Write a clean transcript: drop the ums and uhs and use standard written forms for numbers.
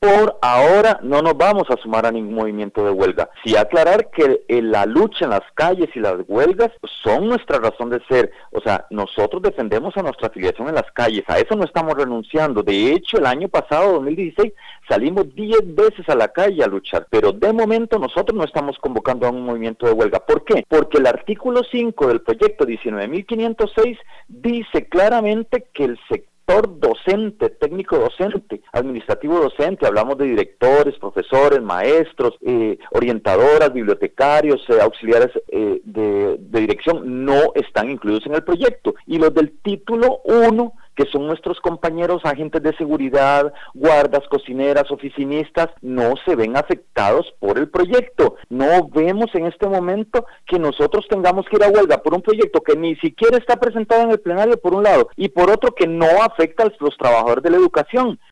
por ahora no nos vamos a sumar a ningún movimiento de huelga. Sí aclarar que la lucha en las calles y las huelgas son nuestra razón de ser. O sea, nosotros defendemos a nuestra afiliación en las calles, a eso no estamos renunciando. De hecho, el año pasado, 2016, salimos 10 veces a la calle a luchar, pero de momento nosotros no estamos convocando a un movimiento de huelga. ¿Por qué? Porque el artículo 5 del proyecto 19.506 dice claramente que el sector docente, técnico docente, administrativo docente, hablamos de directores, profesores, maestros, orientadoras, bibliotecarios, auxiliares de dirección, no están incluidos en el proyecto. Y los del título 1, que son nuestros compañeros agentes de seguridad, guardas, cocineras, oficinistas, no se ven afectados por el proyecto. No vemos en este momento que nosotros tengamos que ir a huelga por un proyecto que ni siquiera está presentado en el plenario por un lado, y por otro que no afecta a los trabajadores de la educación.